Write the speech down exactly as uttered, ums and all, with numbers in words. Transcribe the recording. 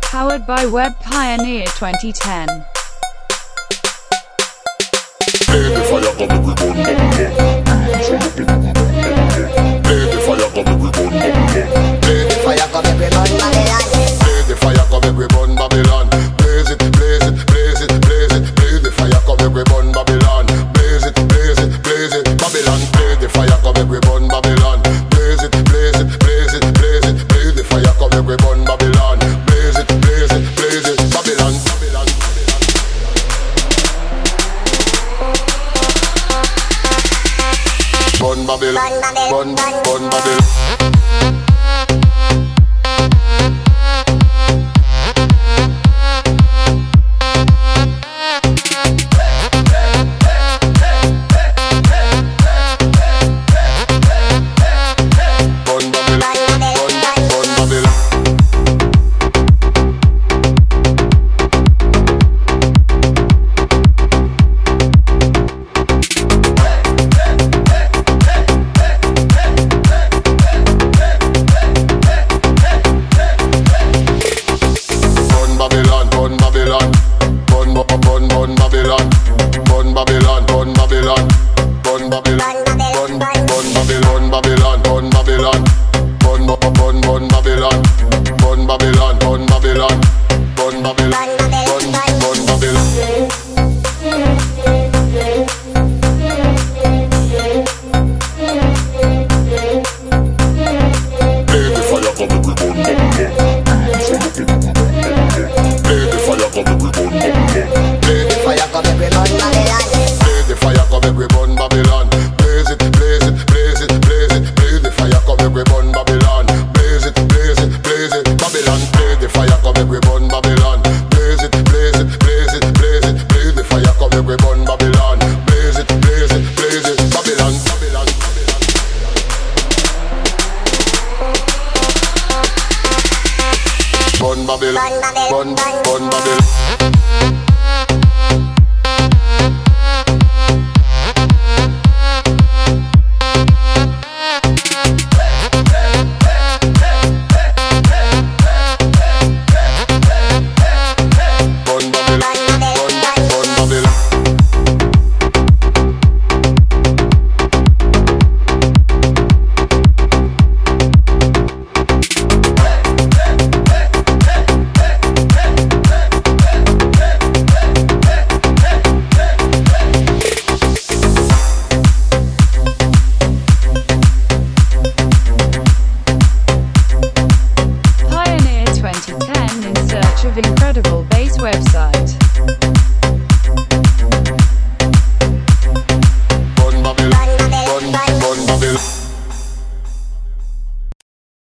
Powered by Web Pioneer twenty ten. Play the fire, come every bun bubble bun. Play the fire, come every bun bubble bun. Play the fire, come every bun Babylon. Play the fire, come every bun Babylon. Blaze it, blaze it, blaze it, blaze it. Play the fire, come every bun Babylon. Blaze it, blaze it, blaze it, Babylon. Play the fire, come every bun Babylon. Blaze it, blaze it, blaze it, blaze it. Play the fire, come every bun Babylon. Blaze it, blaze it, blaze it, Babylon, Babylon. Bun Babylon, bun, bun Babylon. Pioneer twenty ten in search of incredible bass website.